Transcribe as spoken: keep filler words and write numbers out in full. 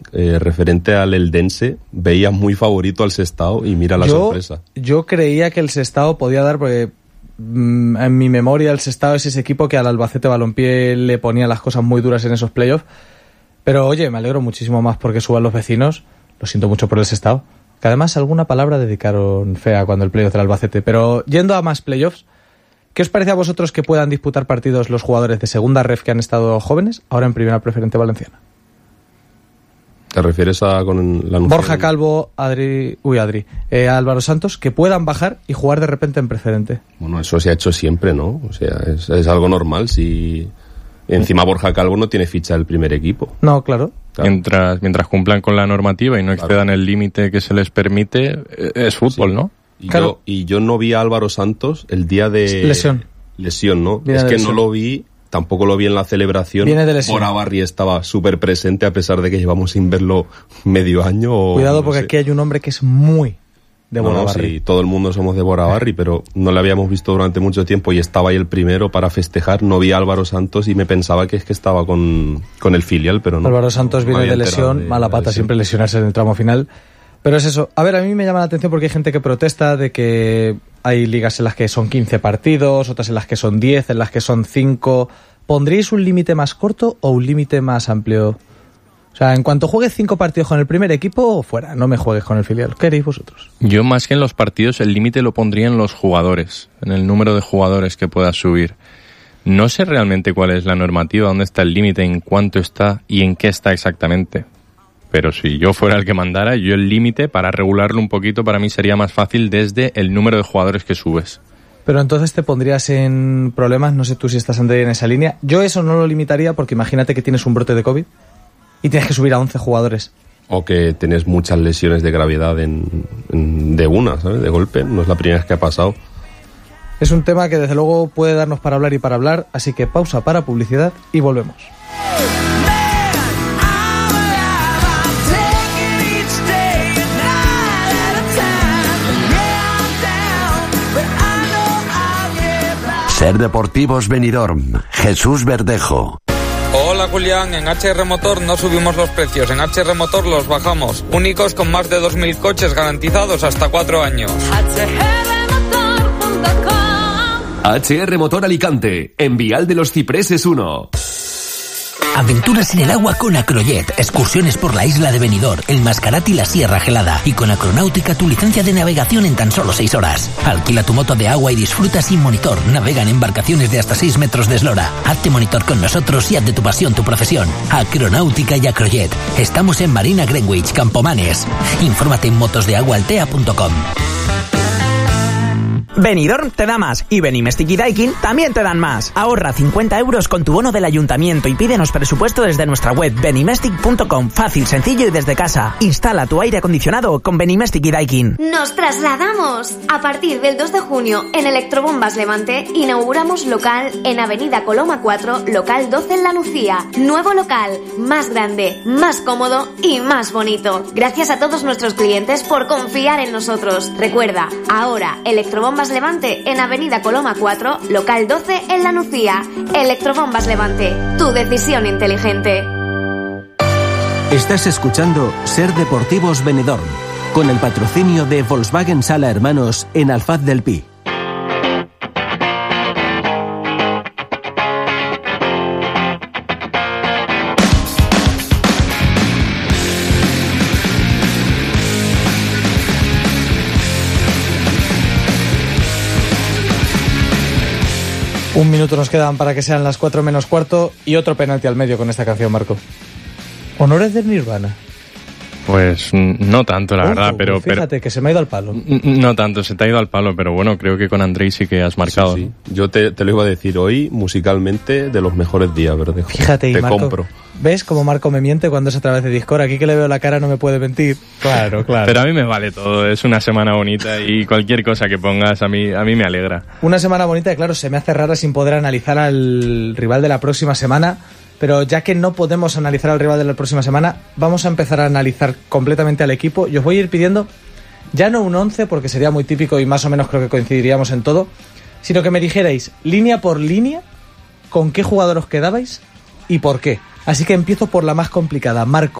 eh, referente al Eldense, veía muy favorito al Sestao y mira la yo, sorpresa. Yo creía que el Sestao podía dar, porque mmm, en mi memoria el Sestao es ese equipo que al Albacete Balompié le ponía las cosas muy duras en esos playoffs. Pero oye, me alegro muchísimo más porque suban los vecinos. Lo siento mucho por el Sestao, que además alguna palabra dedicaron fea cuando el playoff del Albacete. Pero yendo a más playoffs, ¿qué os parece a vosotros que puedan disputar partidos los jugadores de segunda ref que han estado jóvenes, ahora en primera preferente valenciana? ¿Te refieres a con la anuncia? Borja Calvo, Adri, uy Adri, eh, Álvaro Santos, que puedan bajar y jugar de repente en preferente. Bueno, eso se ha hecho siempre, ¿no? O sea, es, es algo normal. Si encima Borja Calvo no tiene ficha del primer equipo. No, claro. Claro. Mientras, mientras cumplan con la normativa y no excedan claro. el límite que se les permite, es fútbol, sí. ¿no? Y, claro. yo, y yo no vi a Álvaro Santos el día de... Lesión. Lesión, ¿no? Viene es que lesión. no lo vi, tampoco lo vi en la celebración. Viene de lesión. Bora Barri estaba súper presente a pesar de que llevamos sin verlo medio año. O, Cuidado no porque sé. aquí hay un hombre que es muy de Bora no, no, Barri. Sí, todo el mundo somos de Bora Barri, pero no le habíamos visto durante mucho tiempo y estaba ahí el primero para festejar. No vi a Álvaro Santos y me pensaba que es que estaba con, con el filial, pero no. Álvaro Santos no, no viene de lesión, de, mala pata lesión. siempre lesionarse en el tramo final. Pero es eso. A ver, a mí me llama la atención porque hay gente que protesta de que hay ligas en las que son quince partidos, otras en las que son diez, en las que son cinco. ¿Pondríais un límite más corto o un límite más amplio? O sea, en cuanto juegues cinco partidos con el primer equipo, fuera, no me juegues con el filial. ¿Qué haréis vosotros? Yo más que en los partidos, el límite lo pondría en los jugadores, en el número de jugadores que puedas subir. No sé realmente cuál es la normativa, dónde está el límite, en cuánto está y en qué está exactamente. Pero si yo fuera el que mandara, yo el límite, para regularlo un poquito, para mí sería más fácil desde el número de jugadores que subes. Pero entonces te pondrías en problemas, no sé tú si estás en esa línea. Yo eso no lo limitaría porque imagínate que tienes un brote de COVID y tienes que subir a once jugadores. O que tienes muchas lesiones de gravedad en, en, de una, ¿sabes? De golpe, no es la primera vez que ha pasado. Es un tema que desde luego puede darnos para hablar y para hablar, así que pausa para publicidad y volvemos. Ser Deportivos Benidorm, Jesús Verdejo. Hola Julián, en H R Motor no subimos los precios, en H R Motor los bajamos. Únicos con más de dos mil coches garantizados hasta cuatro años. H R Motor Alicante, en Vial de los Cipreses uno. Aventuras en el agua con Acrojet, excursiones por la isla de Benidorm, el Mascarat y la Sierra Gelada. Y con Acronáutica tu licencia de navegación en tan solo seis horas. Alquila tu moto de agua y disfruta sin monitor. Navega en embarcaciones de hasta seis metros de eslora. Hazte monitor con nosotros y haz de tu pasión tu profesión. Acronáutica y Acrojet. Estamos en Marina Greenwich, Campomanes. Infórmate en motosdeaguaaltea punto com. Benidorm te da más y Benimestic y Daikin también te dan más. Ahorra cincuenta euros con tu bono del ayuntamiento y pídenos presupuesto desde nuestra web benimestic punto com. Fácil, sencillo y desde casa. Instala tu aire acondicionado con Benimestic y Daikin. ¡Nos trasladamos! A partir del dos de junio en Electrobombas Levante inauguramos local en Avenida Coloma cuatro, local doce en La Lucía. Nuevo local, más grande, más cómodo y más bonito. Gracias a todos nuestros clientes por confiar en nosotros. Recuerda, ahora Electrobombas Levante en Avenida Coloma cuatro, local doce en La Lucía. Electrobombas Levante, tu decisión inteligente. Estás escuchando Ser Deportivos Benidorm, con el patrocinio de Volkswagen Sala Hermanos en Alfaz del Pi. Un minuto nos quedan para que sean las cuatro menos cuarto y otro penalti al medio con esta canción, Marco. ¿Honores del Nirvana? Pues no tanto, la Ojo, verdad, pero... Fíjate, pero, que se me ha ido al palo. No tanto, se te ha ido al palo, pero bueno, creo que con Andrei sí que has marcado. Sí, sí. Yo te, te lo iba a decir hoy, musicalmente, de los mejores días, ¿verdad? Fíjate, y te Marco, compro. ¿Ves cómo Marco me miente cuando es a través de Discord? Aquí que le veo la cara no me puede mentir. Claro, claro. Pero a mí me vale todo, es una semana bonita y cualquier cosa que pongas a mí, a mí me alegra. Una semana bonita, claro, se me hace rara sin poder analizar al rival de la próxima semana. Pero ya que no podemos analizar al rival de la próxima semana, vamos a empezar a analizar completamente al equipo. Y os voy a ir pidiendo, ya no un once, porque sería muy típico y más o menos creo que coincidiríamos en todo, sino que me dijerais, línea por línea, con qué jugador os quedabais y por qué. Así que empiezo por la más complicada. Marco,